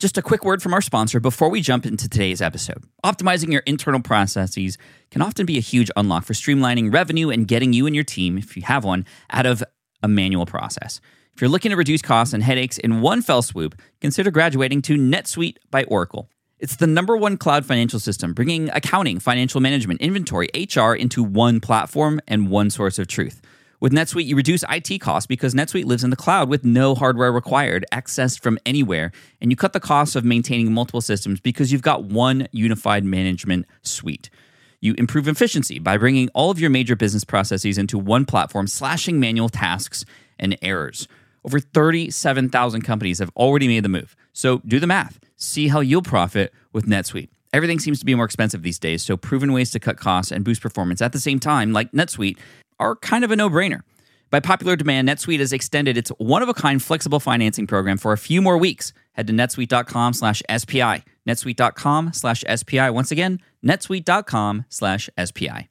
Just a quick word from our sponsor before we jump into today's episode. Optimizing your internal processes can often be a huge unlock for streamlining revenue and getting you and your team, if you have one, out of a manual process. If you're looking to reduce costs and headaches in one fell swoop, consider graduating to NetSuite by Oracle. It's the #1 cloud financial system, bringing accounting, financial management, inventory, HR into one platform and one source of truth. With NetSuite, you reduce IT costs because NetSuite lives in the cloud with no hardware required, accessed from anywhere, and you cut the cost of maintaining multiple systems because you've got one unified management suite. You improve efficiency by bringing all of your major business processes into one platform, slashing manual tasks and errors. Over 37,000 companies have already made the move. So do the math. See how you'll profit with NetSuite. Everything seems to be more expensive these days, so proven ways to cut costs and boost performance at the same time, like NetSuite, are kind of a no-brainer. By popular demand, NetSuite has extended its one-of-a-kind flexible financing program for a few more weeks. Head to netsuite.com/SPI. netsuite.com/SPI. Once again, netsuite.com/SPI.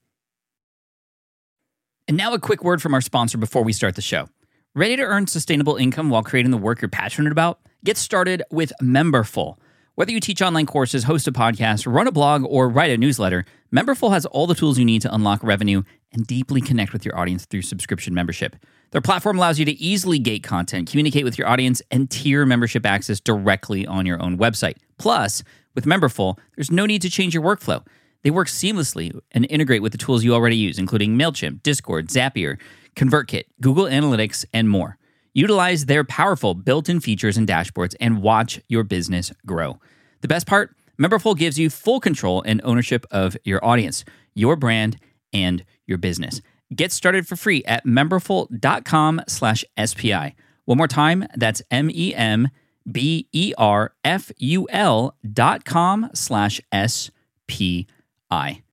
And now a quick word from our sponsor before we start the show. Ready to earn sustainable income while creating the work you're passionate about? Get started with Memberful. Whether you teach online courses, host a podcast, run a blog, or write a newsletter, Memberful has all the tools you need to unlock revenue and deeply connect with your audience through subscription membership. Their platform allows you to easily gate content, communicate with your audience, and tier membership access directly on your own website. Plus, with Memberful, there's no need to change your workflow. They work seamlessly and integrate with the tools you already use, including MailChimp, Discord, Zapier, ConvertKit, Google Analytics, and more. Utilize their powerful built-in features and dashboards and watch your business grow. The best part? Memberful gives you full control and ownership of your audience, your brand, and your business. Get started for free at memberful.com/SPI. One more time, that's memberful.com/SPI.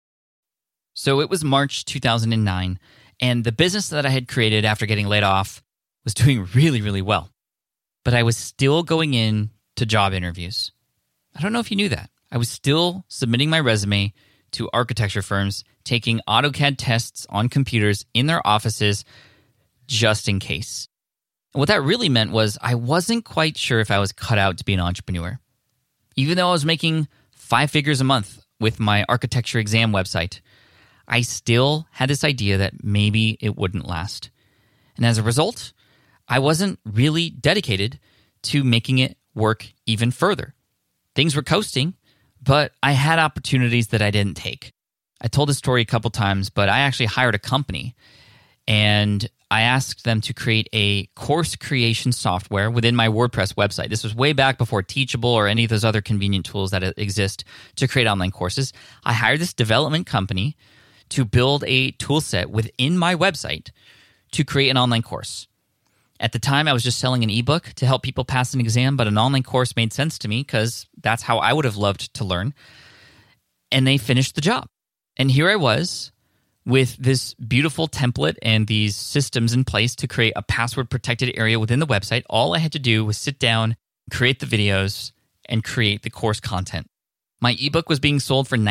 So it was March 2009, and the business that I had created after getting laid off was doing really, really well. But I was still going in to job interviews. I don't know if you knew that. I was still submitting my resume to architecture firms, taking AutoCAD tests on computers in their offices just in case. And what that really meant was I wasn't quite sure if I was cut out to be an entrepreneur. Even though I was making 5 figures a month with my architecture exam website, I still had this idea that maybe it wouldn't last. And as a result, I wasn't really dedicated to making it work even further. Things were coasting, but I had opportunities that I didn't take. I told this story a couple times, but I actually hired a company and I asked them to create a course creation software within my WordPress website. This was way back before Teachable or any of those other convenient tools that exist to create online courses. I hired this development company to build a tool set within my website to create an online course. At the time, I was just selling an ebook to help people pass an exam, but an online course made sense to me because that's how I would have loved to learn. And they finished the job. And here I was with this beautiful template and these systems in place to create a password-protected area within the website. All I had to do was sit down, create the videos, and create the course content. My ebook was being sold for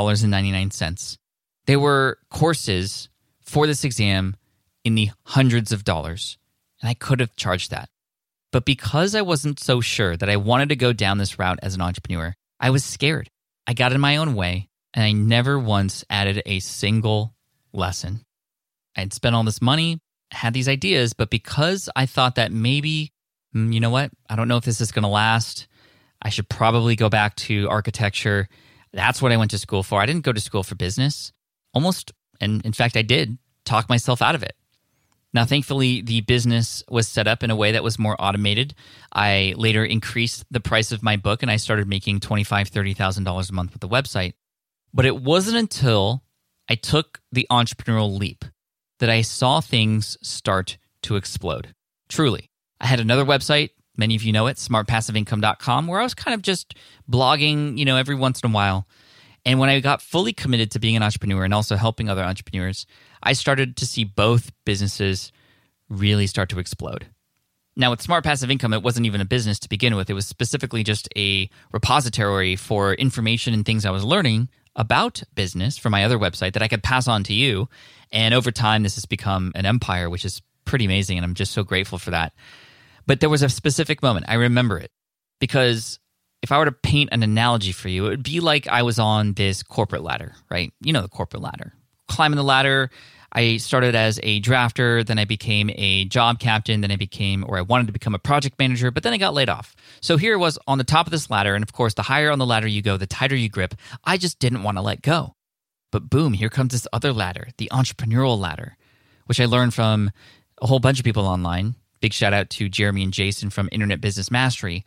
$19.99. There were courses for this exam in the hundreds of dollars. And I could have charged that. But because I wasn't so sure that I wanted to go down this route as an entrepreneur, I was scared. I got in my own way, and I never once added a single lesson. I had spent all this money, had these ideas, but because I thought that maybe, you know what, I don't know if this is going to last. I should probably go back to architecture. That's what I went to school for. I didn't go to school for business. Almost, and in fact, I did talk myself out of it. Now, thankfully, the business was set up in a way that was more automated. I later increased the price of my book, and I started making $25,000, $30,000 a month with the website. But it wasn't until I took the entrepreneurial leap that I saw things start to explode. Truly. I had another website, many of you know it, smartpassiveincome.com, where I was kind of just blogging, every once in a while. And when I got fully committed to being an entrepreneur and also helping other entrepreneurs, I started to see both businesses really start to explode. Now, with Smart Passive Income, it wasn't even a business to begin with. It was specifically just a repository for information and things I was learning about business from my other website that I could pass on to you. And over time, this has become an empire, which is pretty amazing, and I'm just so grateful for that. But there was a specific moment. I remember it. because if I were to paint an analogy for you, it would be like I was on this corporate ladder, right? You know the corporate ladder. Climbing the ladder, I started as a drafter, then I became a job captain, then I wanted to become a project manager, but then I got laid off. So here I was on the top of this ladder, and of course, the higher on the ladder you go, the tighter you grip. I just didn't want to let go. But boom, here comes this other ladder, the entrepreneurial ladder, which I learned from a whole bunch of people online. Big shout out to Jeremy and Jason from Internet Business Mastery.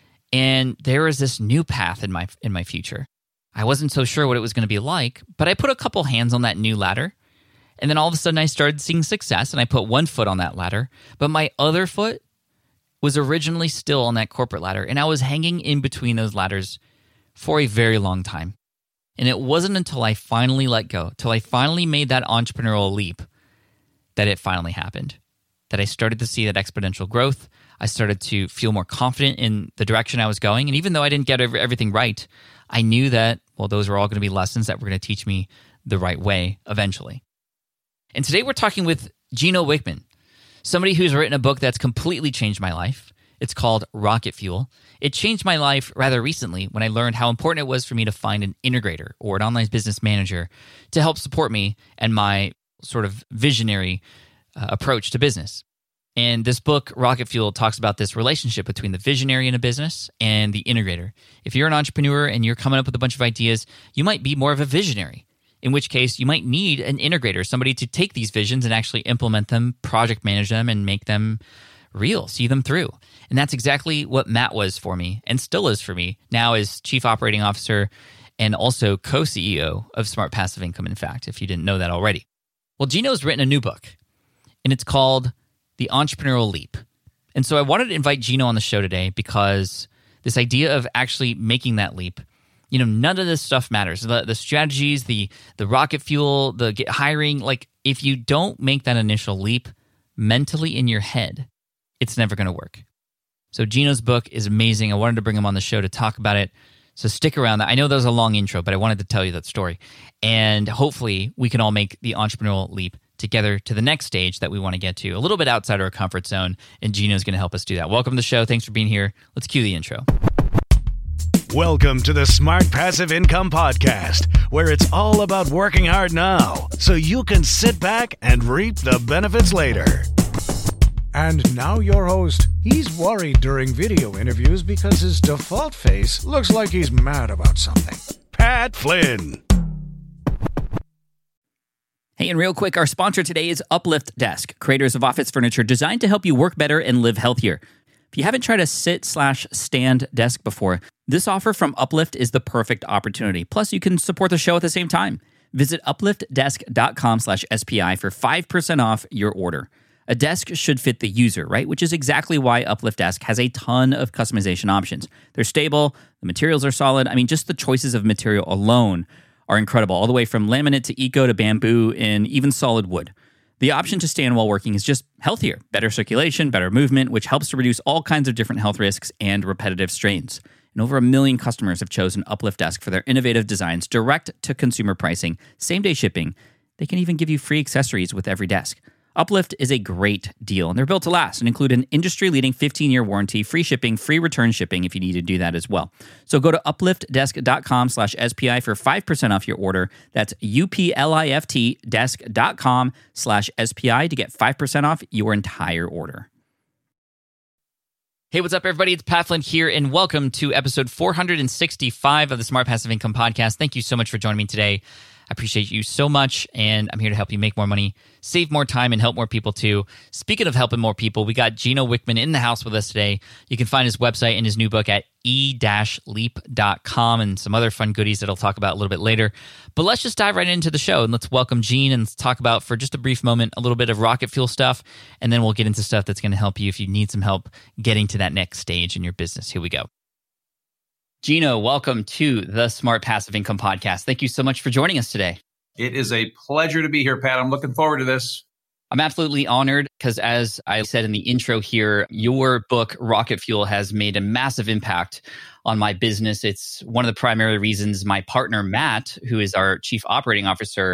And there is this new path in my future. I wasn't so sure what it was going to be like, but I put a couple hands on that new ladder. And then all of a sudden I started seeing success, and I put one foot on that ladder. But my other foot was originally still on that corporate ladder, and I was hanging in between those ladders for a very long time. And it wasn't until I finally let go, till I finally made that entrepreneurial leap, that it finally happened. That I started to see that exponential growth. I started to feel more confident in the direction I was going. And even though I didn't get everything right, I knew that, well, those were all going to be lessons that were going to teach me the right way eventually. And today we're talking with Gino Wickman, somebody who's written a book that's completely changed my life. It's called Rocket Fuel. It changed my life rather recently when I learned how important it was for me to find an integrator or an online business manager to help support me and my sort of visionary approach to business. And this book, Rocket Fuel, talks about this relationship between the visionary in a business and the integrator. If you're an entrepreneur and you're coming up with a bunch of ideas, you might be more of a visionary, in which case you might need an integrator, somebody to take these visions and actually implement them, project manage them, and make them real, see them through. And that's exactly what Matt was for me and still is for me now as Chief Operating Officer and also co-CEO of Smart Passive Income, in fact, if you didn't know that already. Well, Gino's written a new book, and it's called The Entrepreneurial Leap. And so I wanted to invite Gino on the show today because this idea of actually making that leap, none of this stuff matters. The strategies, the rocket fuel, the hiring, like if you don't make that initial leap mentally in your head, it's never going to work. So Gino's book is amazing. I wanted to bring him on the show to talk about it. So stick around. I know that was a long intro, but I wanted to tell you that story. And hopefully we can all make the entrepreneurial leap together to the next stage that we want to get to, a little bit outside our comfort zone, and Gino's going to help us do that. Welcome to the show. Thanks for being here. Let's cue the intro. Welcome to the Smart Passive Income Podcast, where it's all about working hard now so you can sit back and reap the benefits later. And now your host. He's worried during video interviews because his default face looks like he's mad about something. Pat Flynn. Hey, and real quick, our sponsor today is Uplift Desk, creators of office furniture designed to help you work better and live healthier. If you haven't tried a sit/stand desk before, this offer from Uplift is the perfect opportunity. Plus, you can support the show at the same time. Visit upliftdesk.com/SPI for 5% off your order. A desk should fit the user, right? Which is exactly why Uplift Desk has a ton of customization options. They're stable, the materials are solid. I mean, just the choices of material alone are incredible, all the way from laminate to eco to bamboo and even solid wood. The option to stand while working is just healthier, better circulation, better movement, which helps to reduce all kinds of different health risks and repetitive strains. And over 1 million customers have chosen Uplift Desk for their innovative designs, direct to consumer pricing, same-day shipping. They can even give you free accessories with every desk. Uplift is a great deal, and they're built to last and include an industry-leading 15-year warranty, free shipping, free return shipping if you need to do that as well. So go to upliftdesk.com/SPI for 5% off your order. That's upliftdesk.com/SPI to get 5% off your entire order. Hey, what's up, everybody? It's Pat Flynn here, and welcome to episode 465 of the Smart Passive Income Podcast. Thank you so much for joining me today. I appreciate you so much, and I'm here to help you make more money, save more time, and help more people too. Speaking of helping more people, we got Gino Wickman in the house with us today. You can find his website and his new book at e-leap.com and some other fun goodies that I'll talk about a little bit later. But let's just dive right into the show, and let's welcome Gene and let's talk about, for just a brief moment, a little bit of rocket fuel stuff, and then we'll get into stuff that's going to help you if you need some help getting to that next stage in your business. Here we go. Gino, welcome to the Smart Passive Income Podcast. Thank you so much for joining us today. It is a pleasure to be here, Pat. I'm looking forward to this. I'm absolutely honored because, as I said in the intro here, your book, Rocket Fuel, has made a massive impact on my business. It's one of the primary reasons my partner, Matt, who is our Chief Operating Officer,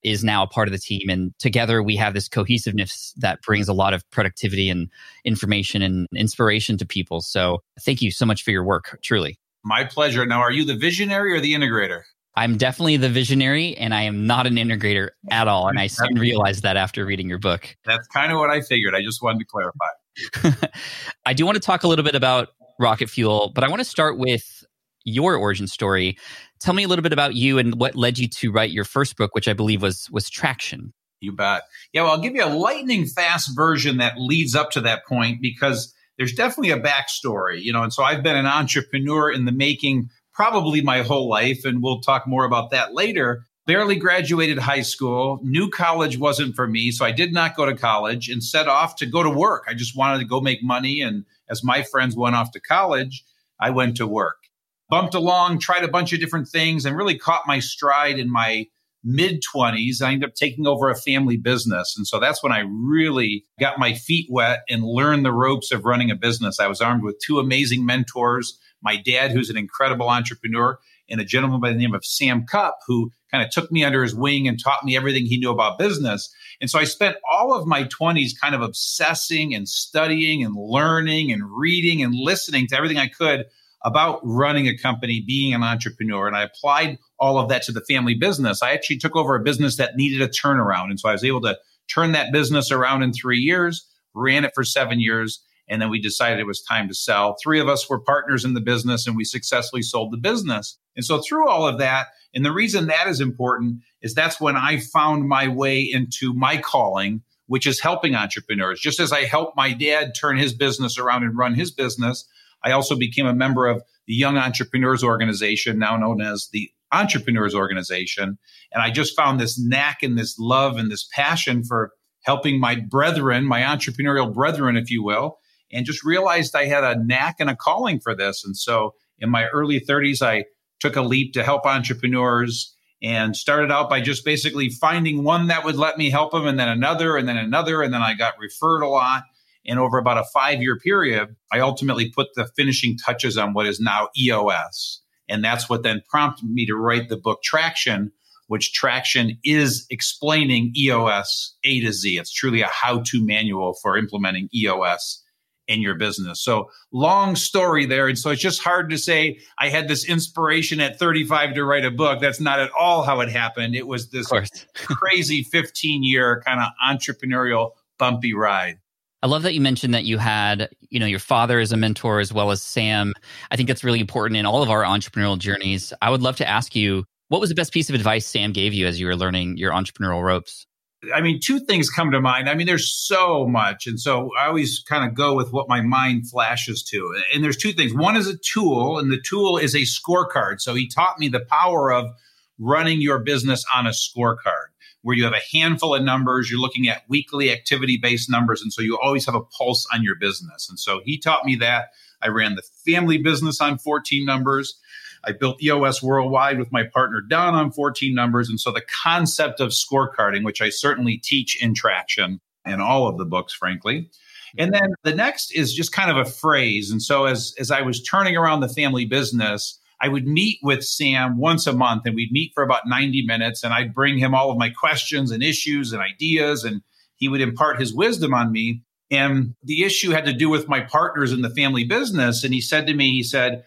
is now a part of the team. And together we have this cohesiveness that brings a lot of productivity and information and inspiration to people. So thank you so much for your work, truly. My pleasure. Now, are you the visionary or the integrator? I'm definitely the visionary, and I am not an integrator at all. And I soon realized that after reading your book. That's kind of what I figured. I just wanted to clarify. I do want to talk a little bit about Rocket Fuel, but I want to start with your origin story. Tell me a little bit about you and what led you to write your first book, which I believe was Traction. You bet. Yeah, well, I'll give you a lightning fast version that leads up to that point because there's definitely a backstory, and so I've been an entrepreneur in the making probably my whole life, and we'll talk more about that later. Barely graduated high school, knew college wasn't for me, so I did not go to college and set off to go to work. I just wanted to go make money, and as my friends went off to college, I went to work. Bumped along, tried a bunch of different things, and really caught my stride in my mid-20s. I ended up taking over a family business. And so that's when I really got my feet wet and learned the ropes of running a business. I was armed with two amazing mentors, my dad, who's an incredible entrepreneur, and a gentleman by the name of Sam Cupp, who kind of took me under his wing and taught me everything he knew about business. And so I spent all of my 20s kind of obsessing and studying and learning and reading and listening to everything I could about running a company, being an entrepreneur. And I applied all of that to the family business. I actually took over a business that needed a turnaround. And so I was able to turn that business around in 3 years, ran it for 7 years, and then we decided it was time to sell. 3 of us were partners in the business, and we successfully sold the business. And so through all of that, and the reason that is important is that's when I found my way into my calling, which is helping entrepreneurs. Just as I helped my dad turn his business around and run his business, I also became a member of the Young Entrepreneurs Organization, now known as the Entrepreneurs Organization. And I just found this knack and this love and this passion for helping my brethren, my entrepreneurial brethren, if you will, and just realized I had a knack and a calling for this. And so in my early 30s, I took a leap to help entrepreneurs and started out by just basically finding one that would let me help them, and then another, and then another. And then I got referred a lot. And over about a 5-year period, I ultimately put the finishing touches on what is now EOS. And that's what then prompted me to write the book Traction, which Traction is explaining EOS A to Z. It's truly a how-to manual for implementing EOS in your business. So long story there. And so it's just hard to say I had this inspiration at 35 to write a book. That's not at all how it happened. It was this crazy 15-year kind of entrepreneurial bumpy ride. I love that you mentioned that you had, your father as a mentor as well as Sam. I think that's really important in all of our entrepreneurial journeys. I would love to ask you, what was the best piece of advice Sam gave you as you were learning your entrepreneurial ropes? I mean, 2 things come to mind. I mean, there's so much. And so I always kind of go with what my mind flashes to. And there's 2 things. One is a tool, and the tool is a scorecard. So he taught me the power of running your business on a scorecard, where you have a handful of numbers. You're looking at weekly activity-based numbers. And so you always have a pulse on your business. And so he taught me that. I ran the family business on 14 numbers. I built EOS Worldwide with my partner, Don, on 14 numbers. And so the concept of scorecarding, which I certainly teach in Traction in all of the books, frankly. And then the next is just kind of a phrase. And so as I was turning around the family business, I would meet with Sam once a month, and we'd meet for about 90 minutes, and I'd bring him all of my questions and issues and ideas, and he would impart his wisdom on me. And the issue had to do with my partners in the family business. And he said to me, he said,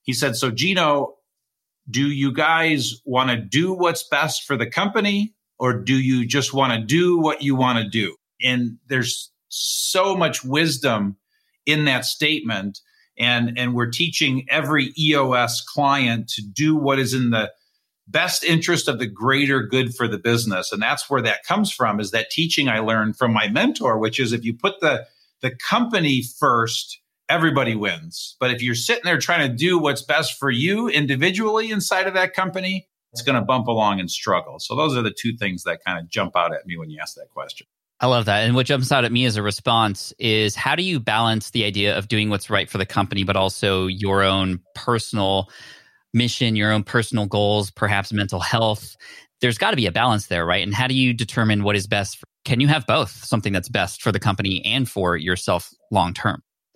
so Gino, do you guys want to do what's best for the company, or do you just want to do what you want to do? And there's so much wisdom in that statement. And we're teaching every EOS client to do what is in the best interest of the greater good for the business. And that's where that comes from, is that teaching I learned from my mentor, which is if you put the company first, everybody wins. But if you're sitting there trying to do what's best for you individually inside of that company, it's going to bump along and struggle. So those are the 2 things that kind of jump out at me when you ask that question. I love that. And what jumps out at me as a response is, how do you balance the idea of doing what's right for the company, but also your own personal mission, your own personal goals, perhaps mental health? There's got to be a balance there, right? And how do you determine what is best? Can you have both, something that's best for the company and for yourself long term?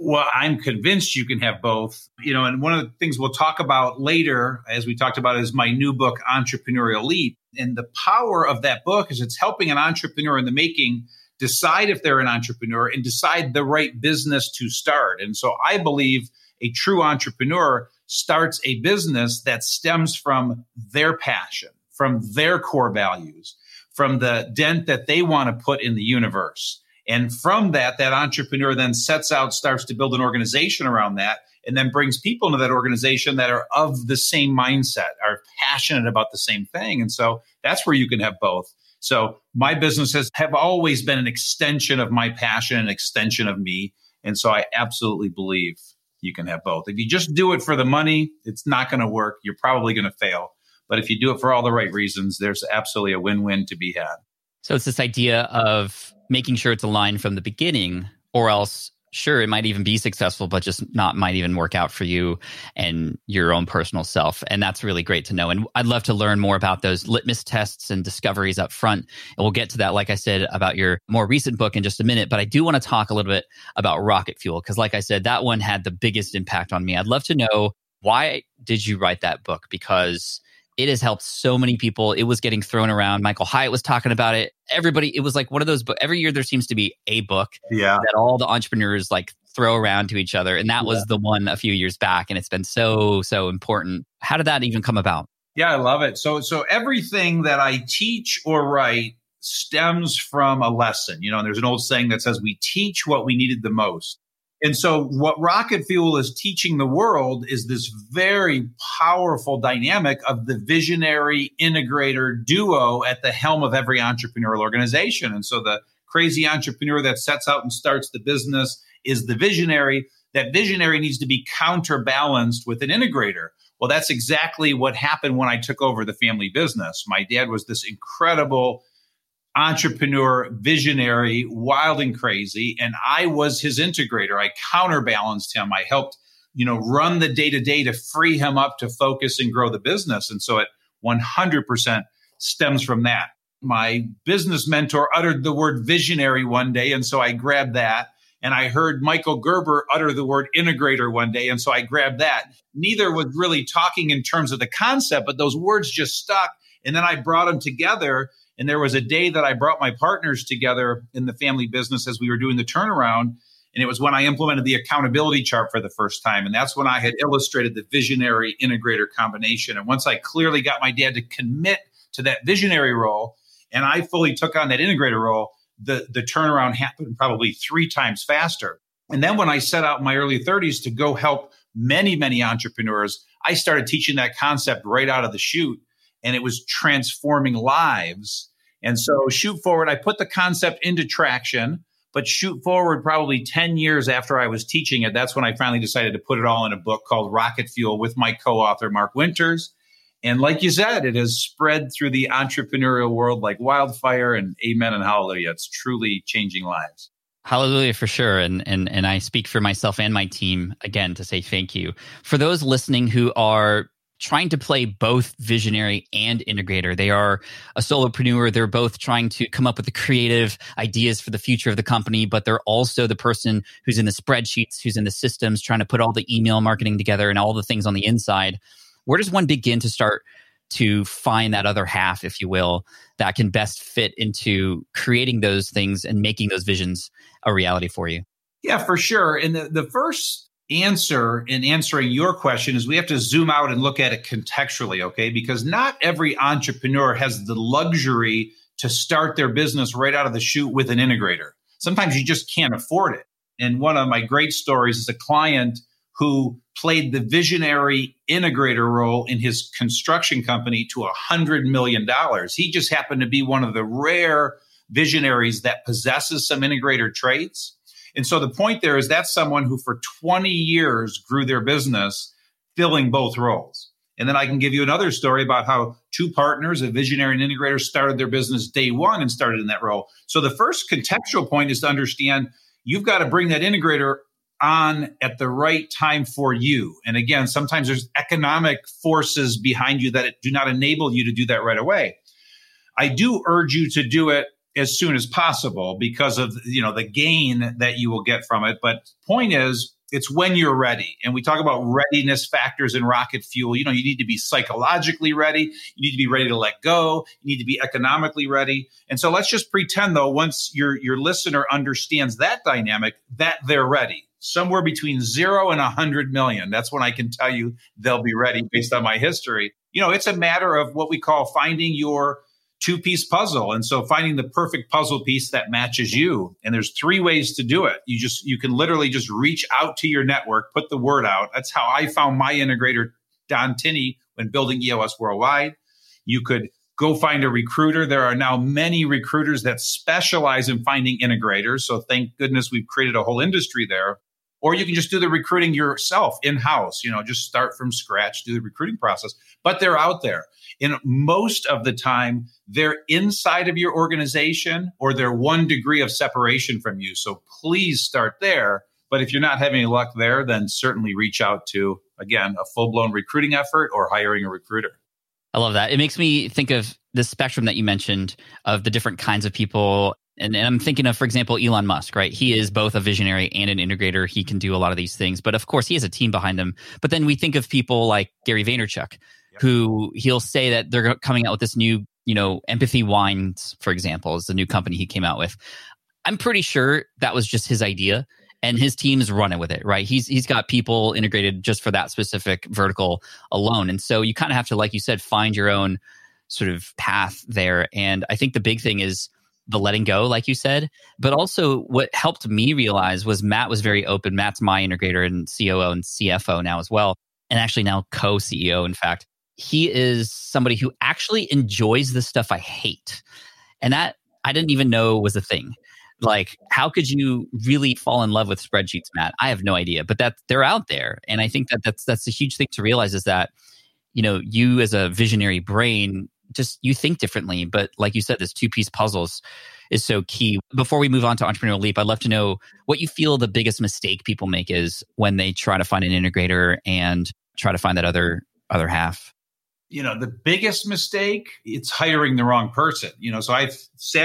Well, I'm convinced you can have both. And one of the things we'll talk about later, as we talked about, is my new book, Entrepreneurial Leap. And the power of that book is it's helping an entrepreneur in the making decide if they're an entrepreneur and decide the right business to start. And so I believe a true entrepreneur starts a business that stems from their passion, from their core values, from the dent that they want to put in the universe. And from that entrepreneur then sets out, starts to build an organization around that, and then brings people into that organization that are of the same mindset, are passionate about the same thing. And so that's where you can have both. So my businesses have always been an extension of my passion, an extension of me. And so I absolutely believe you can have both. If you just do it for the money, it's not going to work. You're probably going to fail. But if you do it for all the right reasons, there's absolutely a win-win to be had. So it's this idea of making sure it's aligned from the beginning, or else, sure, it might even be successful, but just might even work out for you and your own personal self. And that's really great to know. And I'd love to learn more about those litmus tests and discoveries up front. And we'll get to that, like I said, about your more recent book in just a minute. But I do want to talk a little bit about Rocket Fuel, because like I said, that one had the biggest impact on me. I'd love to know, why did you write that book? Because it has helped so many people. It was getting thrown around. Michael Hyatt was talking about it. Everybody, it was like one of those books. Every year there seems to be a book that all the entrepreneurs like throw around to each other. And that was the one a few years back. And it's been so important. How did that even come about? Yeah, I love it. So everything that I teach or write stems from a lesson. And there's an old saying that says we teach what we needed the most. And so what Rocket Fuel is teaching the world is this very powerful dynamic of the visionary integrator duo at the helm of every entrepreneurial organization. And so the crazy entrepreneur that sets out and starts the business is the visionary. That visionary needs to be counterbalanced with an integrator. Well, that's exactly what happened when I took over the family business. My dad was this incredible entrepreneur, visionary, wild and crazy. And I was his integrator. I counterbalanced him. I helped, run the day-to-day to free him up to focus and grow the business. And so it 100% stems from that. My business mentor uttered the word visionary one day. And so I grabbed that. And I heard Michael Gerber utter the word integrator one day. And so I grabbed that. Neither was really talking in terms of the concept, but those words just stuck. And then I brought them together. And there was a day that I brought my partners together in the family business as we were doing the turnaround. And it was when I implemented the accountability chart for the first time. And that's when I had illustrated the visionary integrator combination. And once I clearly got my dad to commit to that visionary role, and I fully took on that integrator role, the turnaround happened probably 3 times faster. And then when I set out in my early 30s to go help many, many entrepreneurs, I started teaching that concept right out of the chute. And it was transforming lives. And so shoot forward, I put the concept into traction, but shoot forward probably 10 years after I was teaching it. That's when I finally decided to put it all in a book called Rocket Fuel with my co-author, Mark Winters. And like you said, it has spread through the entrepreneurial world like wildfire, and amen and hallelujah. It's truly changing lives. Hallelujah, for sure. And I speak for myself and my team, again, to say thank you. For those listening who are trying to play both visionary and integrator. They are a solopreneur. They're both trying to come up with the creative ideas for the future of the company, but they're also the person who's in the spreadsheets, who's in the systems, trying to put all the email marketing together and all the things on the inside. Where does one begin to start to find that other half, if you will, that can best fit into creating those things and making those visions a reality for you? Yeah, for sure. And the first answer in answering your question is we have to zoom out and look at it contextually, okay? Because not every entrepreneur has the luxury to start their business right out of the chute with an integrator. Sometimes you just can't afford it. And one of my great stories is a client who played the visionary integrator role in his construction company to $100 million. He just happened to be one of the rare visionaries that possesses some integrator traits. And so the point there is that's someone who for 20 years grew their business filling both roles. And then I can give you another story about how 2 partners, a visionary and integrator, started their business day one and started in that role. So the first contextual point is to understand you've got to bring that integrator on at the right time for you. And again, sometimes there's economic forces behind you that do not enable you to do that right away. I do urge you to do it as soon as possible because of, the gain that you will get from it. But point is, it's when you're ready. And we talk about readiness factors in rocket fuel. You need to be psychologically ready. You need to be ready to let go. You need to be economically ready. And so let's just pretend, though, once your listener understands that dynamic, that they're ready. Somewhere between 0 and 100 million. That's when I can tell you they'll be ready based on my history. It's a matter of what we call finding your two-piece puzzle. And so finding the perfect puzzle piece that matches you. And there's 3 ways to do it. You can literally just reach out to your network, put the word out. That's how I found my integrator, Don Tinney, when building EOS Worldwide. You could go find a recruiter. There are now many recruiters that specialize in finding integrators. So thank goodness we've created a whole industry there. Or you can just do the recruiting yourself in-house, just start from scratch, do the recruiting process. But they're out there. And most of the time, they're inside of your organization or they're 1 degree of separation from you. So please start there. But if you're not having any luck there, then certainly reach out to, again, a full-blown recruiting effort or hiring a recruiter. I love that. It makes me think of the spectrum that you mentioned of the different kinds of people. And I'm thinking of, for example, Elon Musk, right? He is both a visionary and an integrator. He can do a lot of these things. But of course, he has a team behind him. But then we think of people like Gary Vaynerchuk, who he'll say that they're coming out with this new, Empathy Wines, for example, is the new company he came out with. I'm pretty sure that was just his idea. And his team's running with it, right? He's got people integrated just for that specific vertical alone. And so you kind of have to, like you said, find your own sort of path there. And I think the big thing is the letting go, like you said. But also what helped me realize was Matt was very open. Matt's my integrator and COO and CFO now as well. And actually now co-CEO, in fact. He is somebody who actually enjoys the stuff I hate. And that I didn't even know was a thing. Like, how could you really fall in love with spreadsheets, Matt? I have no idea, but they're out there. And I think that's a huge thing to realize is that, you as a visionary brain, just you think differently. But like you said, this 2-piece puzzles is so key. Before we move on to Entrepreneurial Leap, I'd love to know what you feel the biggest mistake people make is when they try to find an integrator and try to find that other half. The biggest mistake, it's hiring the wrong person. So I've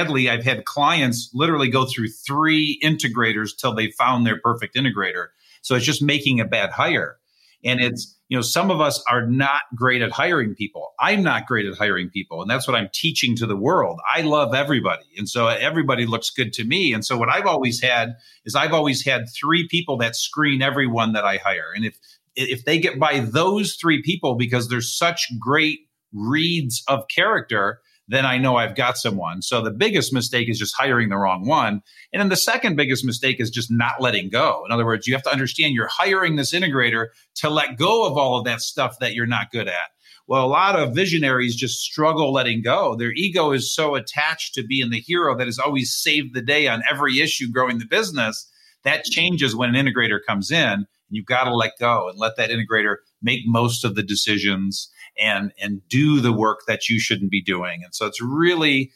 had clients literally go through 3 integrators till they found their perfect integrator. So it's just making a bad hire. And it's, some of us are not great at hiring people. I'm not great at hiring people. And that's what I'm teaching to the world. I love everybody. And so everybody looks good to me. And so what I've always had 3 people that screen everyone that I hire. And if they get by those 3 people because they're such great reads of character, then I know I've got someone. So the biggest mistake is just hiring the wrong one. And then the second biggest mistake is just not letting go. In other words, you have to understand you're hiring this integrator to let go of all of that stuff that you're not good at. Well, a lot of visionaries just struggle letting go. Their ego is so attached to being the hero that has always saved the day on every issue growing the business. That changes when an integrator comes in. You've got to let go and let that integrator make most of the decisions and do the work that you shouldn't be doing. And so it's really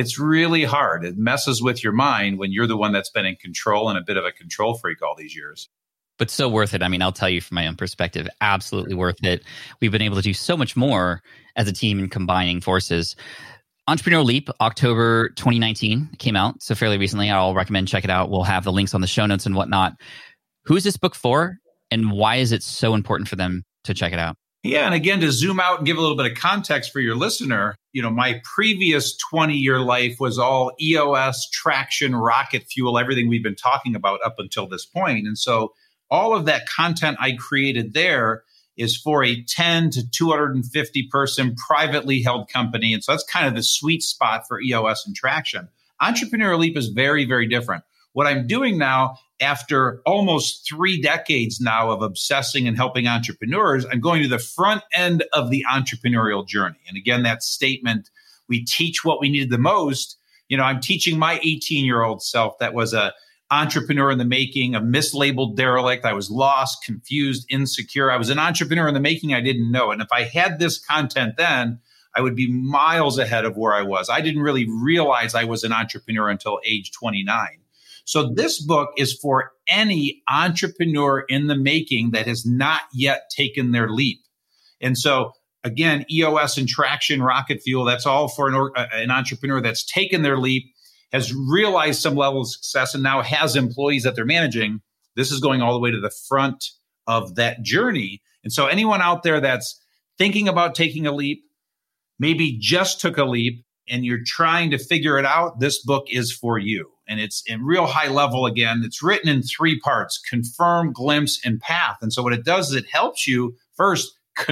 hard. It messes with your mind when you're the one that's been in control and a bit of a control freak all these years. But so worth it. I mean, I'll tell you from my own perspective, absolutely worth it. We've been able to do so much more as a team in combining forces. Entrepreneurial Leap, October 2019 came out, so fairly recently. I'll recommend check it out. We'll have the links on the show notes and whatnot. Who is this book for? And why is it so important for them to check it out? Yeah. And again, to zoom out and give a little bit of context for your listener, my previous 20-year life was all EOS, traction, rocket fuel, everything we've been talking about up until this point. And so all of that content I created there is for a 10 to 250 person privately held company. And so that's kind of the sweet spot for EOS and traction. Entrepreneurial Leap is very, very different. What I'm doing now, after almost 3 decades now of obsessing and helping entrepreneurs, I'm going to the front end of the entrepreneurial journey. And again, that statement, we teach what we needed the most. I'm teaching my 18-year-old self that was a entrepreneur in the making, a mislabeled derelict. I was lost, confused, insecure. I was an entrepreneur in the making. I didn't know. And if I had this content then, I would be miles ahead of where I was. I didn't really realize I was an entrepreneur until age 29. So this book is for any entrepreneur in the making that has not yet taken their leap. And so again, EOS and traction, rocket fuel, that's all for an entrepreneur that's taken their leap. has realized some level of success and now has employees that they're managing, this is going all the way to the front of that journey. And so anyone out there that's thinking about taking a leap, maybe just took a leap, and you're trying to figure it out, this book is for you. And it's in real high level. Again, it's written in 3 parts: confirm, glimpse, and path. And so what it does is it helps you first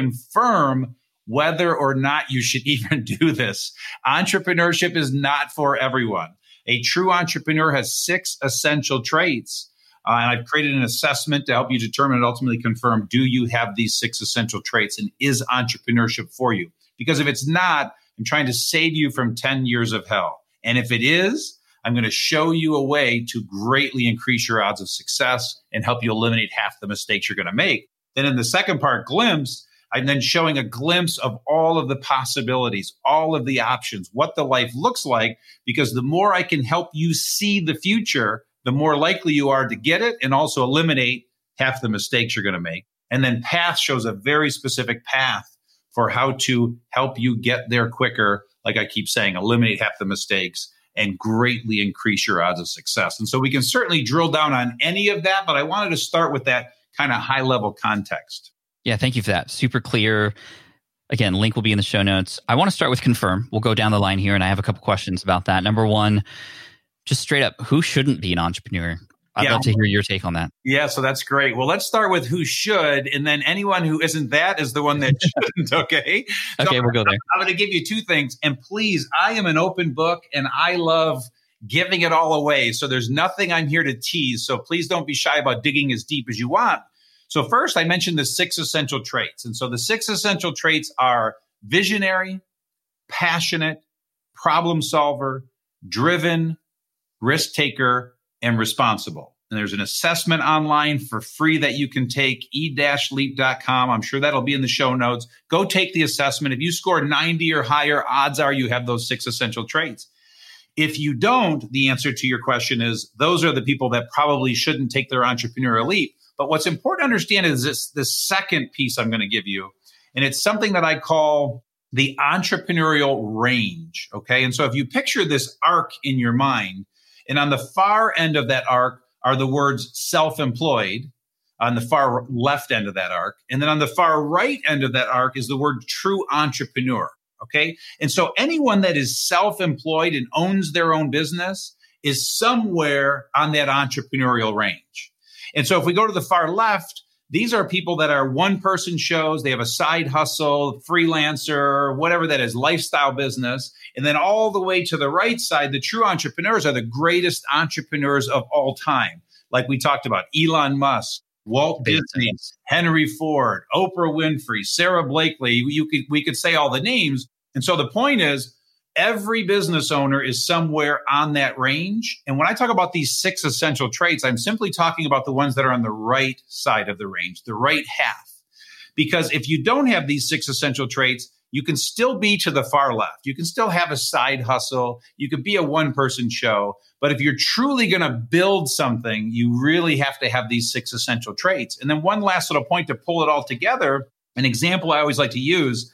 confirm whether or not you should even do this. Entrepreneurship is not for everyone. A true entrepreneur has 6 essential traits. And I've created an assessment to help you determine and ultimately confirm, do you have these 6 essential traits, and is entrepreneurship for you? Because if it's not, I'm trying to save you from 10 years of hell. And if it is, I'm going to show you a way to greatly increase your odds of success and help you eliminate half the mistakes you're going to make. Then in the second part, glimpse, I'm then showing a glimpse of all of the possibilities, all of the options, what the life looks like, because the more I can help you see the future, the more likely you are to get it and also eliminate half the mistakes you're going to make. And then path shows a very specific path for how to help you get there quicker. Like I keep saying, eliminate half the mistakes and greatly increase your odds of success. And so we can certainly drill down on any of that, but I wanted to start with that kind of high level context. Yeah, thank you for that. Super clear. Again, link will be in the show notes. I want to start with confirm. We'll go down the line here, and I have a couple questions about that. Number one, just straight up, who shouldn't be an entrepreneur? I'd love to hear your take on that. Yeah, so that's great. Well, let's start with who should, and then anyone who isn't that is the one that shouldn't, okay? Okay, we'll go there. I'm going to give you 2 things. And please, I am an open book, and I love giving it all away. So there's nothing I'm here to tease. So please don't be shy about digging as deep as you want. So first, I mentioned the 6 essential traits. And so the 6 essential traits are visionary, passionate, problem solver, driven, risk taker, and responsible. And there's an assessment online for free that you can take, e-leap.com. I'm sure that'll be in the show notes. Go take the assessment. If you score 90 or higher, odds are you have those 6 essential traits. If you don't, the answer to your question is those are the people that probably shouldn't take their entrepreneurial leap. But what's important to understand is this second piece I'm going to give you. And it's something that I call the entrepreneurial range. Okay. And so if you picture this arc in your mind, and on the far end of that arc are the words self-employed, on the far left end of that arc. And then on the far right end of that arc is the word true entrepreneur. Okay. And so anyone that is self-employed and owns their own business is somewhere on that entrepreneurial range. And so if we go to the far left, these are people that are one-person shows. They have a side hustle, freelancer, whatever that is, lifestyle business. And then all the way to the right side, the true entrepreneurs are the greatest entrepreneurs of all time. Like we talked about, Elon Musk, Walt Disney, Henry Ford, Oprah Winfrey, Sarah Blakely. We could say all the names. And so the point is, every business owner is somewhere on that range. And when I talk about these 6 essential traits, I'm simply talking about the ones that are on the right side of the range, the right half. Because if you don't have these 6 essential traits, you can still be to the far left. You can still have a side hustle. You could be a one-person show. But if you're truly going to build something, you really have to have these 6 essential traits. And then one last little point to pull it all together, an example I always like to use,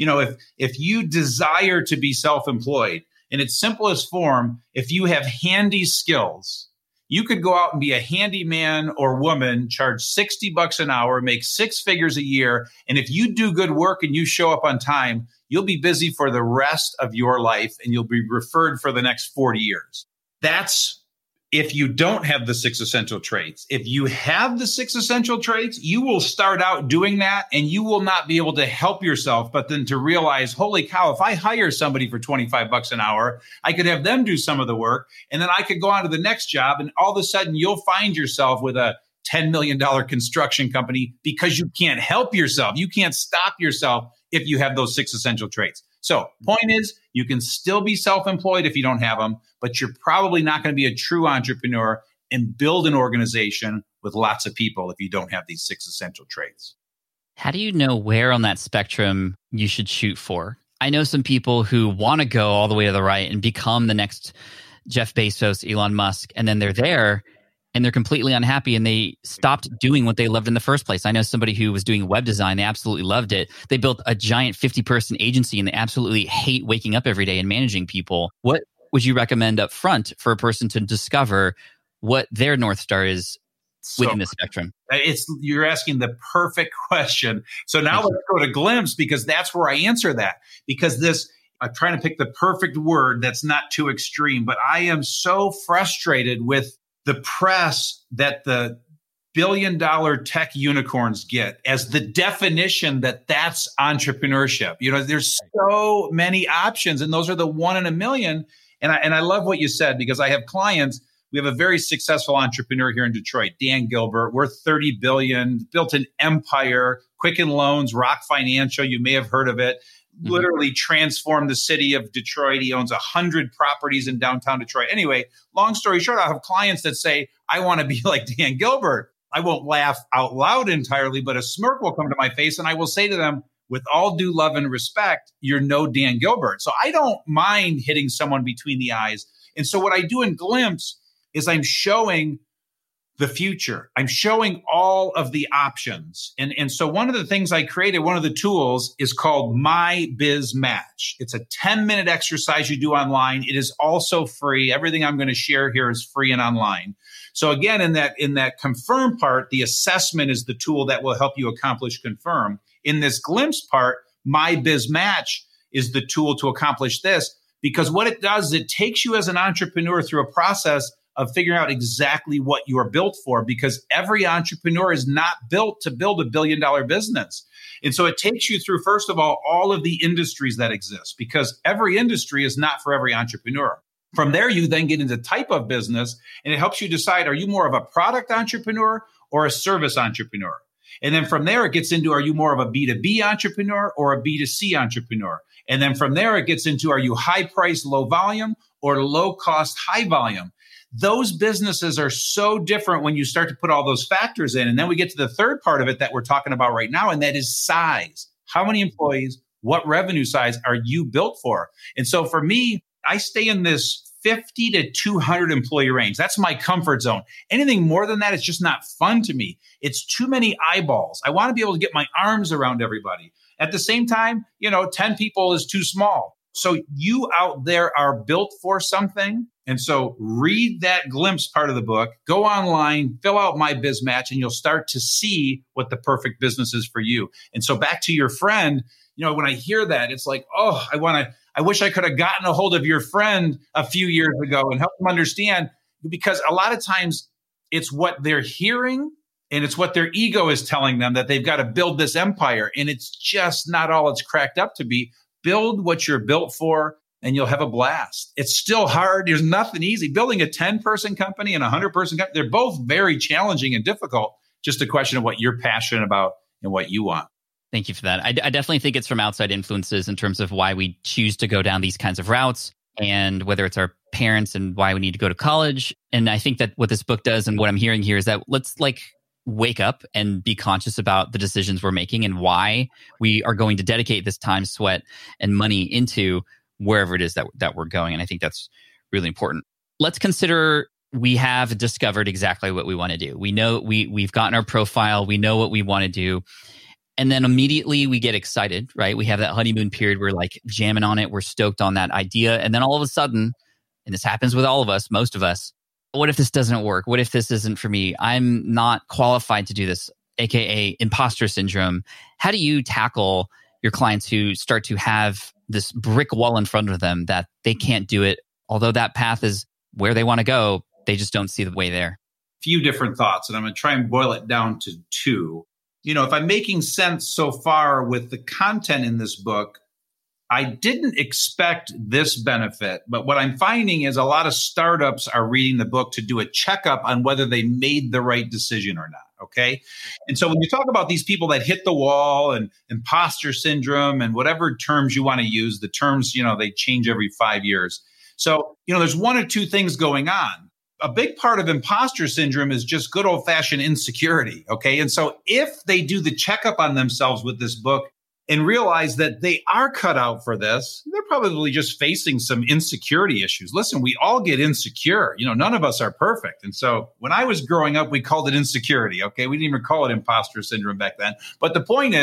if you desire to be self-employed, in its simplest form, if you have handy skills, you could go out and be a handyman or woman, charge $60 an hour, make 6 figures a year. And if you do good work and you show up on time, you'll be busy for the rest of your life and you'll be referred for the next 40 years. That's if you don't have the 6 essential traits. If you have the 6 essential traits, you will start out doing that and you will not be able to help yourself, but then to realize, holy cow, if I hire somebody for $25 an hour, I could have them do some of the work and then I could go on to the next job. And all of a sudden you'll find yourself with a $10 million construction company because you can't help yourself. You can't stop yourself if you have those 6 essential traits. So point is, you can still be self-employed if you don't have them, but you're probably not going to be a true entrepreneur and build an organization with lots of people if you don't have these 6 essential traits. How do you know where on that spectrum you should shoot for? I know some people who want to go all the way to the right and become the next Jeff Bezos, Elon Musk, and then they're there and they're completely unhappy and they stopped doing what they loved in the first place. I know somebody who was doing web design. They absolutely loved it. They built a giant 50-person agency and they absolutely hate waking up every day and managing people. What would you recommend up front for a person to discover what their North Star is within the spectrum? You're asking the perfect question. So now let's go to Glimpse, because that's where I answer that. Because I'm trying to pick the perfect word that's not too extreme, but I am so frustrated with the press that the billion-dollar tech unicorns get as the definition that's entrepreneurship. There's so many options, and those are the one in a million. And I love what you said, because I have clients. We have a very successful entrepreneur here in Detroit, Dan Gilbert, worth $30 billion, built an empire, Quicken Loans, Rock Financial. You may have heard of it. Literally transformed the city of Detroit. He owns 100 properties in downtown Detroit. Anyway, long story short, I have clients that say, I want to be like Dan Gilbert. I won't laugh out loud entirely, but a smirk will come to my face. And I will say to them, with all due love and respect, you're no Dan Gilbert. So I don't mind hitting someone between the eyes. And so what I do in Glimpse is I'm showing the future. I'm showing all of the options. And so one of the things I created, one of the tools is called My Biz Match. It's a 10-minute exercise you do online. It is also free. Everything I'm going to share here is free and online. So again, in that confirm part, the assessment is the tool that will help you accomplish confirm. In this Glimpse part, My Biz Match is the tool to accomplish this, because what it does is it takes you as an entrepreneur through a process of figuring out exactly what you are built for, because every entrepreneur is not built to build $1 billion business. And so it takes you through, first of all of the industries that exist, because every industry is not for every entrepreneur. From there, you then get into type of business, and it helps you decide, are you more of a product entrepreneur or a service entrepreneur? And then from there, it gets into, are you more of a B2B entrepreneur or a B2C entrepreneur? And then from there, it gets into, are you high price, low volume, or low cost, high volume? Those businesses are so different when you start to put all those factors in. And then we get to the third part of it that we're talking about right now, and that is size. How many employees, what revenue size are you built for? And so for me, I stay in this 50 to 200 employee range. That's my comfort zone. Anything more than that, it's just not fun to me. It's too many eyeballs. I want to be able to get my arms around everybody. At the same time, 10 people is too small. So you out there are built for something. And so read that Glimpse part of the book, go online, fill out My Biz Match, and you'll start to see what the perfect business is for you. And so back to your friend, when I hear that, it's like, oh, I wish I could have gotten a hold of your friend a few years ago and helped them understand, because a lot of times it's what they're hearing and it's what their ego is telling them, that they've got to build this empire. And it's just not all it's cracked up to be. Build what you're built for, and you'll have a blast. It's still hard. There's nothing easy. Building a 10-person company and a 100-person company, they're both very challenging and difficult. Just a question of what you're passionate about and what you want. Thank you for that. I definitely think it's from outside influences in terms of why we choose to go down these kinds of routes, and whether it's our parents and why we need to go to college. And I think that what this book does, and what I'm hearing here, is that let's wake up and be conscious about the decisions we're making and why we are going to dedicate this time, sweat, and money into wherever it is that we're going. And I think that's really important. Let's consider we have discovered exactly what we want to do. We know we've gotten our profile. We know what we want to do. And then immediately we get excited, right? We have that honeymoon period. We're jamming on it. We're stoked on that idea. And then all of a sudden, and this happens with all of us, most of us, what if this doesn't work? What if this isn't for me? I'm not qualified to do this, aka imposter syndrome. How do you tackle your clients who start to have this brick wall in front of them that they can't do it, although that path is where they want to go? They just don't see the way there. Few different thoughts, and I'm going to try and boil it down to two. If I'm making sense so far with the content in this book, I didn't expect this benefit, but what I'm finding is a lot of startups are reading the book to do a checkup on whether they made the right decision or not. Okay. And so when you talk about these people that hit the wall and imposter syndrome and whatever terms you want to use, the terms, they change every 5 years. So, there's one or two things going on. A big part of imposter syndrome is just good old fashioned insecurity. Okay. And so if they do the checkup on themselves with this book and realize that they are cut out for this, they're probably just facing some insecurity issues. Listen, we all get insecure. None of us are perfect. And so when I was growing up, we called it insecurity. Okay. We didn't even call it imposter syndrome back then. But the point is,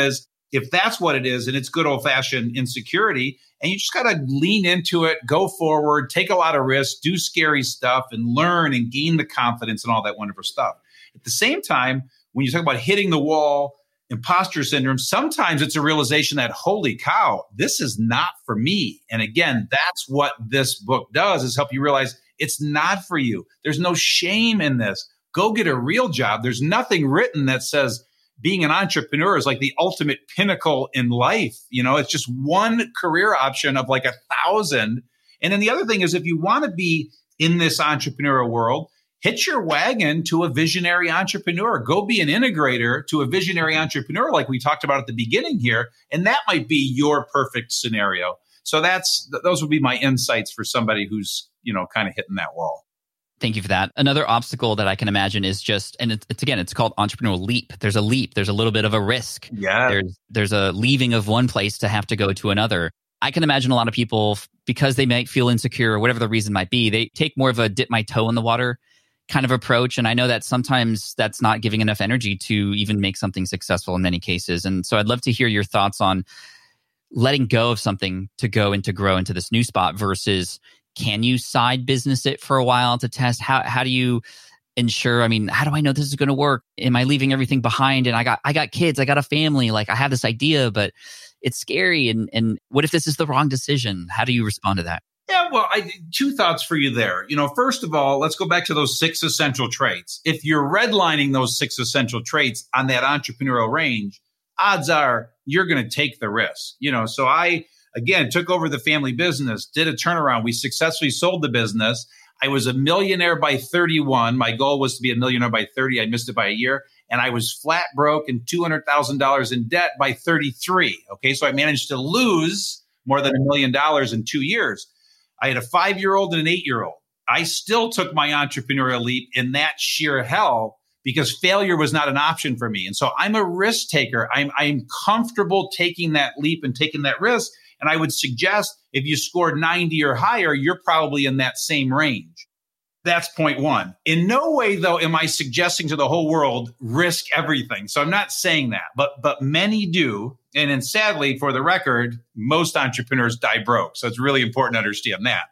if that's what it is, and it's good old fashioned insecurity, and you just got to lean into it, go forward, take a lot of risks, do scary stuff, and learn and gain the confidence and all that wonderful stuff. At the same time, when you talk about hitting the wall, imposter syndrome, sometimes it's a realization that, holy cow, this is not for me. And again, that's what this book does, is help you realize it's not for you. There's no shame in this. Go get a real job. There's nothing written that says being an entrepreneur is like the ultimate pinnacle in life. It's just one career option of like 1,000. And then the other thing is, if you want to be in this entrepreneurial world, hitch your wagon to a visionary entrepreneur. Go be an integrator to a visionary entrepreneur like we talked about at the beginning here. And that might be your perfect scenario. So those would be my insights for somebody who's, kind of hitting that wall. Thank you for that. Another obstacle that I can imagine is just, and it's called entrepreneurial leap. There's a leap. There's a little bit of a risk. Yeah. There's a leaving of one place to have to go to another. I can imagine a lot of people, because they might feel insecure or whatever the reason might be, they take more of a dip my toe in the water kind of approach. And I know that sometimes that's not giving enough energy to even make something successful in many cases. And so I'd love to hear your thoughts on letting go of something to go and to grow into this new spot versus, can you side business it for a while to test? How do you ensure, how do I know this is going to work? Am I leaving everything behind? And I got kids, I got a family, like I have this idea, but it's scary. And what if this is the wrong decision? How do you respond to that? Yeah, well, two thoughts for you there. First of all, let's go back to those 6 essential traits. If you're redlining those 6 essential traits on that entrepreneurial range, odds are you're going to take the risk. So I, again, took over the family business, did a turnaround. We successfully sold the business. I was a millionaire by 31. My goal was to be a millionaire by 30. I missed it by a year. And I was flat broke and $200,000 in debt by 33. Okay, so I managed to lose more than $1 million in 2 years. I had a 5-year-old and an 8-year-old. I still took my entrepreneurial leap in that sheer hell because failure was not an option for me. And so I'm a risk taker. I'm comfortable taking that leap and taking that risk. And I would suggest if you scored 90 or higher, you're probably in that same range. That's point one. In no way, though, am I suggesting to the whole world, risk everything. So I'm not saying that, but many do. And then sadly, for the record, most entrepreneurs die broke. So it's really important to understand that.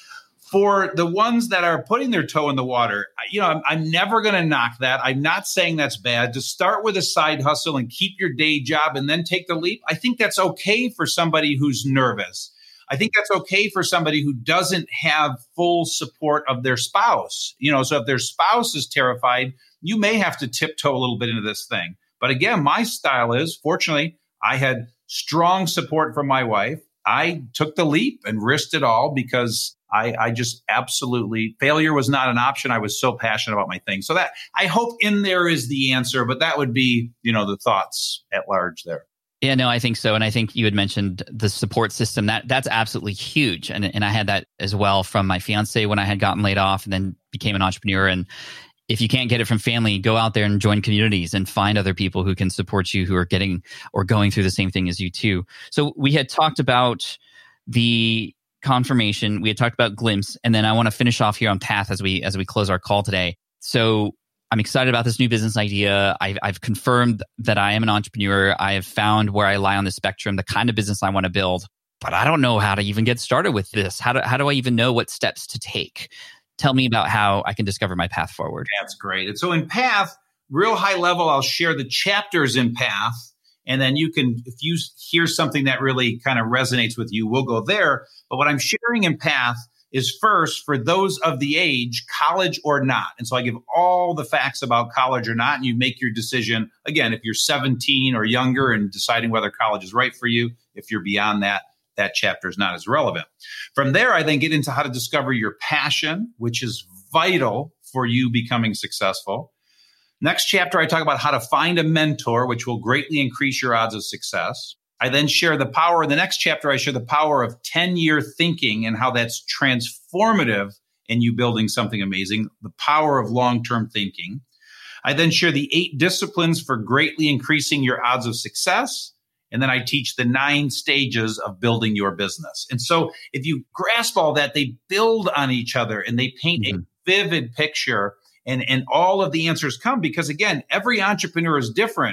For the ones that are putting their toe in the water, I'm never going to knock that. I'm not saying that's bad. To start with a side hustle and keep your day job and then take the leap, I think that's okay for somebody who's nervous. I think that's okay for somebody who doesn't have full support of their spouse. So if their spouse is terrified, you may have to tiptoe a little bit into this thing. But again, my style is, fortunately, I had strong support from my wife. I took the leap and risked it all because I just absolutely, failure was not an option. I was so passionate about my thing. So that, I hope in there is the answer, but that would be, the thoughts at large there. Yeah, no, I think so. And I think you had mentioned the support system. That's absolutely huge. And I had that as well from my fiance when I had gotten laid off and then became an entrepreneur. And if you can't get it from family, go out there and join communities and find other people who can support you, who are getting or going through the same thing as you too. So we had talked about the confirmation, we had talked about Glimpse, and then I want to finish off here on Path as we close our call today. So I'm excited about this new business idea. I've confirmed that I am an entrepreneur. I have found where I lie on the spectrum, the kind of business I want to build, but I don't know how to even get started with this. How do I even know what steps to take? Tell me about how I can discover my path forward. That's great. And so in Path, real high level, I'll share the chapters in Path. And then you can, if you hear something that really kind of resonates with you, we'll go there. But what I'm sharing in Path is first, for those of the age, college or not. And so I give all the facts about college or not, and you make your decision. Again, if you're 17 or younger and deciding whether college is right for you, if you're beyond that, that chapter is not as relevant. From there, I then get into how to discover your passion, which is vital for you becoming successful. Next chapter, I talk about how to find a mentor, which will greatly increase your odds of success. I then share the power. In the next chapter, I share the power of 10-year thinking and how that's transformative in you building something amazing, the power of long-term thinking. I then share the 8 disciplines for greatly increasing your odds of success. And then I teach the 9 stages of building your business. And so if you grasp all that, they build on each other and they paint a vivid picture. And all of the answers come because, again, every entrepreneur is different.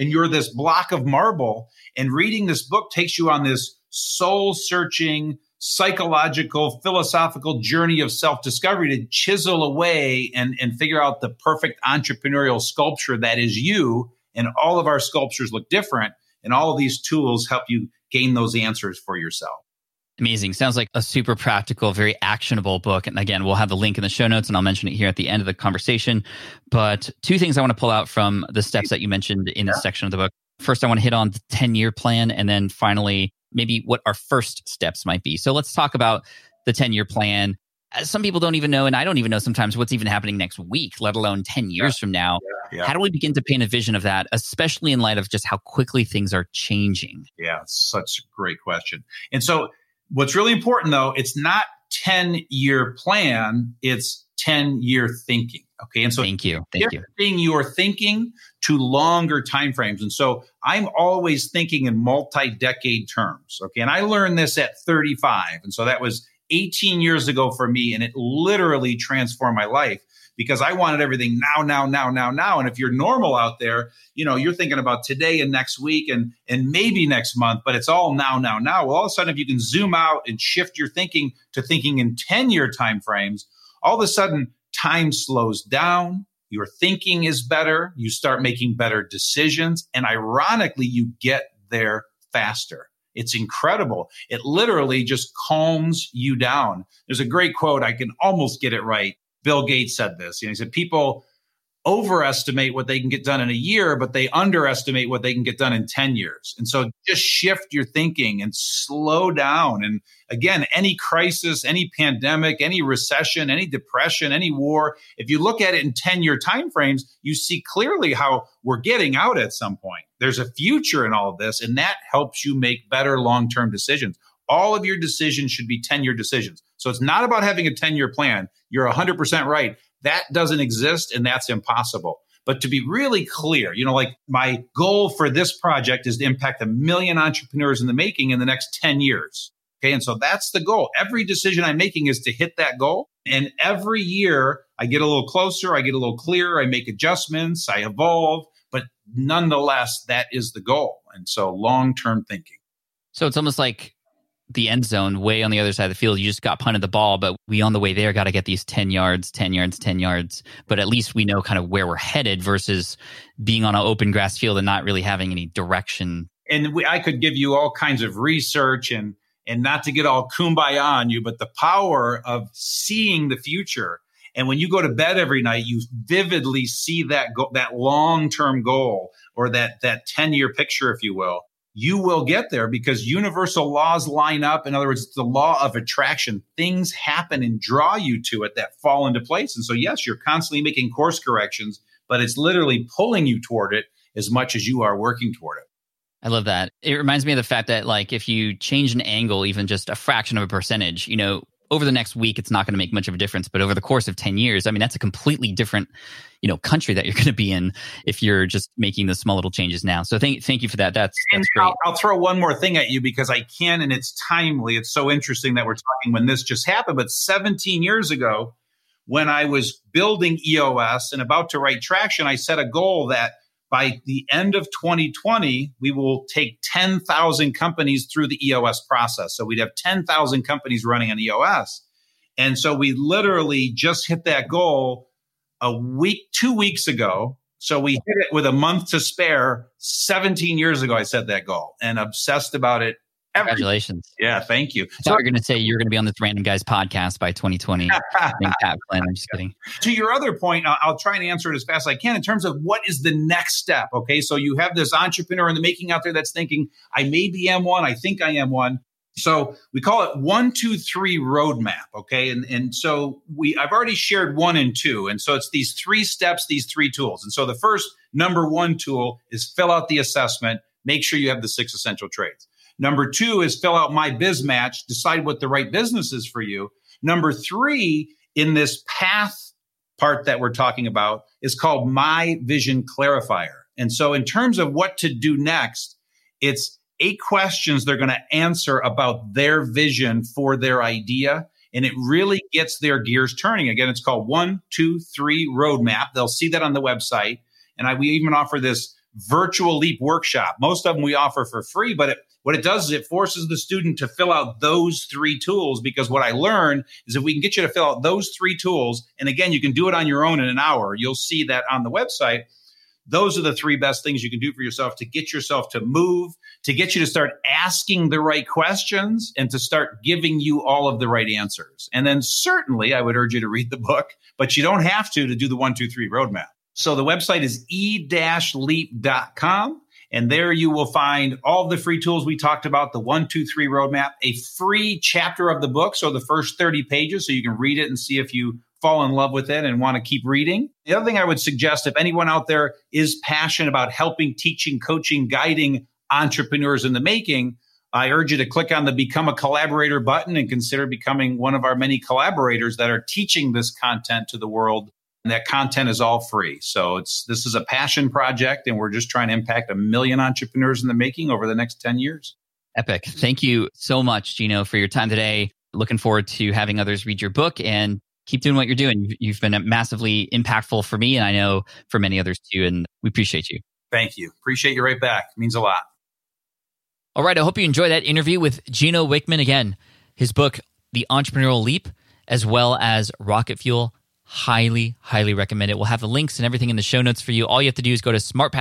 and you're this block of marble. And reading this book takes you on this soul-searching, psychological, philosophical journey of self-discovery to chisel away and figure out the perfect entrepreneurial sculpture that is you. And all of our sculptures look different. And all of these tools help you gain those answers for yourself. Amazing. Sounds like a super practical, very actionable book. And again, we'll have the link in the show notes and I'll mention it here at the end of the conversation. But two things I want to pull out from the steps that you mentioned in this section of the book. First, I want to hit on the 10-year plan. And then finally, maybe what our first steps might be. So let's talk about the 10-year plan. Some people don't even know, and I don't even know sometimes what's even happening next week, let alone 10 years from now. How do we begin to paint a vision of that, especially in light of just how quickly things are changing? Yeah, it's such a great question. And so what's really important, though, it's not 10-year plan, it's 10-year thinking. Okay. And so Thank you. shifting your thinking to longer timeframes. And so I'm always thinking in multi-decade terms. Okay. And I learned this at 35. And so that was 18 years ago for me. And it literally transformed my life because I wanted everything now. And if you're normal out there, you're thinking about today and next week and maybe next month, but it's all now. Well, all of a sudden, if you can zoom out and shift your thinking to thinking in 10-year timeframes, all of a sudden time slows down. Your thinking is better. You start making better decisions. And ironically, you get there faster. It's incredible. It literally just calms you down. There's a great quote. I can almost get it right. Bill Gates said this. He said, people overestimate what they can get done in a year, but they underestimate what they can get done in 10 years. And so just shift your thinking and slow down. And again, any crisis, any pandemic, any recession, any depression, any war, if you look at it in 10-year timeframes, you see clearly how we're getting out at some point. There's a future in all of this, and that helps you make better long-term decisions. All of your decisions should be 10-year decisions. So it's not about having a 10-year plan. You're 100% right. That doesn't exist, and that's impossible. But to be really clear, like my goal for this project is to impact 1 million entrepreneurs in the making in the next 10 years. Okay. And so that's the goal. Every decision I'm making is to hit that goal. And every year I get a little closer, I get a little clearer, I make adjustments, I evolve, but nonetheless, that is the goal. And so long-term thinking. So it's almost like the end zone way on the other side of the field. You just got punted the ball, but we on the way there got to get these 10 yards. But at least we know kind of where we're headed versus being on an open grass field and not really having any direction. And I could give you all kinds of research and not to get all kumbaya on you, but the power of seeing the future. And when you go to bed every night, you vividly see that that long-term goal or that 10-year picture, if you will. You will get there because universal laws line up. In other words, it's the law of attraction. Things happen and draw you to it that fall into place. And so, yes, you're constantly making course corrections, but it's literally pulling you toward it as much as you are working toward it. I love that. It reminds me of the fact that if you change an angle, even just a fraction of a percentage, over the next week, it's not going to make much of a difference. But over the course of 10 years, that's a completely different, country that you're going to be in if you're just making the small little changes now. So thank you for that. That's great. I'll throw one more thing at you because I can, and it's timely. It's so interesting that we're talking when this just happened. But 17 years ago, when I was building EOS and about to write Traction, I set a goal that by the end of 2020, we will take 10,000 companies through the EOS process. So we'd have 10,000 companies running on EOS. And so we literally just hit that goal 2 weeks ago. So we hit it with a month to spare. 17 years ago, I set that goal and obsessed about it. Congratulations. Yeah, thank you. So you're going to say you're going to be on this Random Guys podcast by 2020. I'm just kidding. To your other point, I'll try and answer it as fast as I can in terms of what is the next step. Okay, so you have this entrepreneur in the making out there that's thinking, I maybe am one. I think I am one. So we call it 1, 2, 3 roadmap. Okay, and so I've already shared 1 and 2, and so it's these 3 steps, these 3 tools. And so the first number 1 tool is fill out the assessment. Make sure you have the 6 essential traits. Number 2 is fill out My Biz Match, decide what the right business is for you. Number 3 in this path part that we're talking about is called My Vision Clarifier. And so in terms of what to do next, it's 8 questions they're going to answer about their vision for their idea. And it really gets their gears turning. Again, it's called 1, 2, 3 roadmap. They'll see that on the website. And we even offer this virtual leap workshop. Most of them we offer for free, but what it does is it forces the student to fill out those 3 tools, because what I learned is if we can get you to fill out those 3 tools, and again, you can do it on your own in an hour, you'll see that on the website. Those are the 3 best things you can do for yourself to get yourself to move, to get you to start asking the right questions, and to start giving you all of the right answers. And then certainly I would urge you to read the book, but you don't have to do the 1, 2, 3 roadmap. So the website is e-leap.com. And there you will find all of the free tools we talked about, the 1, 2, 3 roadmap, a free chapter of the book. So the first 30 pages, so you can read it and see if you fall in love with it and want to keep reading. The other thing I would suggest, if anyone out there is passionate about helping, teaching, coaching, guiding entrepreneurs in the making, I urge you to click on the Become a Collaborator button and consider becoming one of our many collaborators that are teaching this content to the world. And that content is all free. So this is a passion project, and we're just trying to impact 1 million entrepreneurs in the making over the next 10 years. Epic. Thank you so much, Gino, for your time today. Looking forward to having others read your book, and keep doing what you're doing. You've been massively impactful for me, and I know for many others too, and we appreciate you. Thank you. Appreciate you right back. It means a lot. All right. I hope you enjoyed that interview with Gino Wickman. Again, his book, The Entrepreneurial Leap, as well as Rocket Fuel. Highly, highly recommend it. We'll have the links and everything in the show notes for you. All you have to do is go to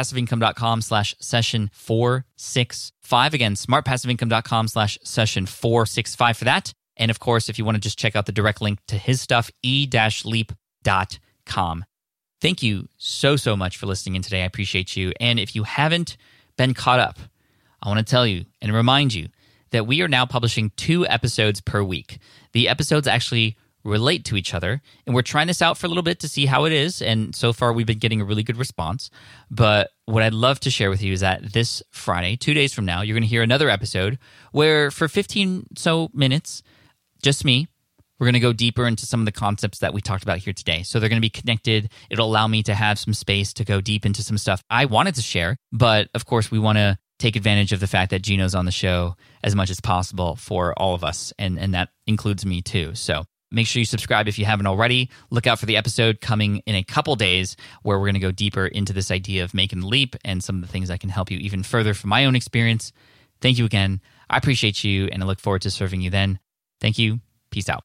smartpassiveincome.com/session465. Again, smartpassiveincome.com/session465 for that. And of course, if you want to just check out the direct link to his stuff, e-leap.com. Thank you so much for listening in today. I appreciate you. And if you haven't been caught up, I want to tell you and remind you that we are now publishing 2 episodes per week. The episodes actually relate to each other, and we're trying this out for a little bit to see how it is, and so far we've been getting a really good response. But what I'd love to share with you is that this Friday, 2 days from now, you're going to hear another episode where for 15 so minutes, just me, we're going to go deeper into some of the concepts that we talked about here today. So they're going to be connected. It'll allow me to have some space to go deep into some stuff I wanted to share, but of course we want to take advantage of the fact that Gino's on the show as much as possible for all of us, and that includes me too. So make sure you subscribe if you haven't already. Look out for the episode coming in a couple days where we're going to go deeper into this idea of making the leap and some of the things that can help you even further from my own experience. Thank you again. I appreciate you, and I look forward to serving you then. Thank you. Peace out.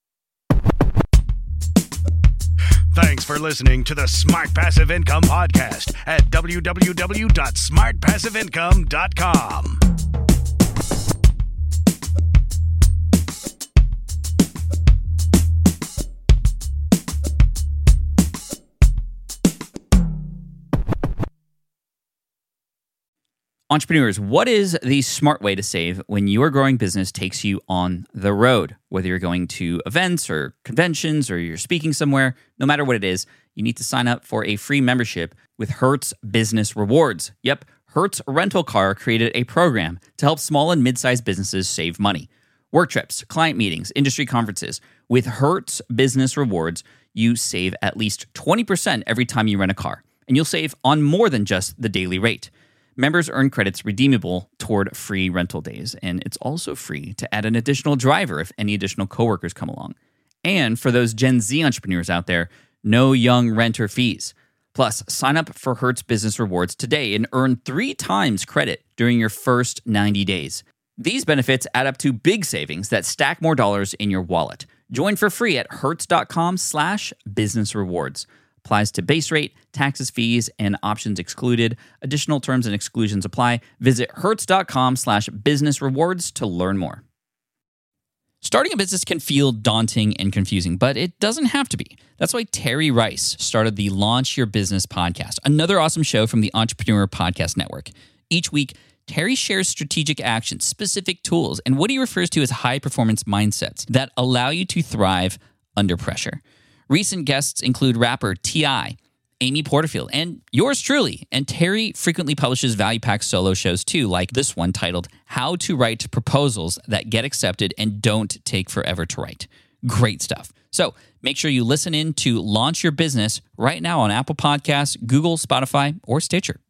Thanks for listening to the Smart Passive Income Podcast at www.smartpassiveincome.com. Entrepreneurs, what is the smart way to save when your growing business takes you on the road? Whether you're going to events or conventions or you're speaking somewhere, no matter what it is, you need to sign up for a free membership with Hertz Business Rewards. Yep, Hertz Rental Car created a program to help small and mid-sized businesses save money. Work trips, client meetings, industry conferences. With Hertz Business Rewards, you save at least 20% every time you rent a car, and you'll save on more than just the daily rate. Members earn credits redeemable toward free rental days, and it's also free to add an additional driver if any additional coworkers come along. And for those Gen Z entrepreneurs out there, no young renter fees. Plus, sign up for Hertz Business Rewards today and earn 3 times credit during your first 90 days. These benefits add up to big savings that stack more dollars in your wallet. Join for free at hertz.com/business rewards. Applies to base rate, taxes, fees, and options excluded. Additional terms and exclusions apply. Visit hertz.com/business rewards to learn more. Starting a business can feel daunting and confusing, but it doesn't have to be. That's why Terry Rice started the Launch Your Business podcast, another awesome show from the Entrepreneur Podcast Network. Each week, Terry shares strategic actions, specific tools, and what he refers to as high-performance mindsets that allow you to thrive under pressure. Recent guests include rapper T.I., Amy Porterfield, and yours truly. And Terry frequently publishes value-packed solo shows too, like this one titled How to Write Proposals That Get Accepted and Don't Take Forever to Write. Great stuff. So make sure you listen in to Launch Your Business right now on Apple Podcasts, Google, Spotify, or Stitcher.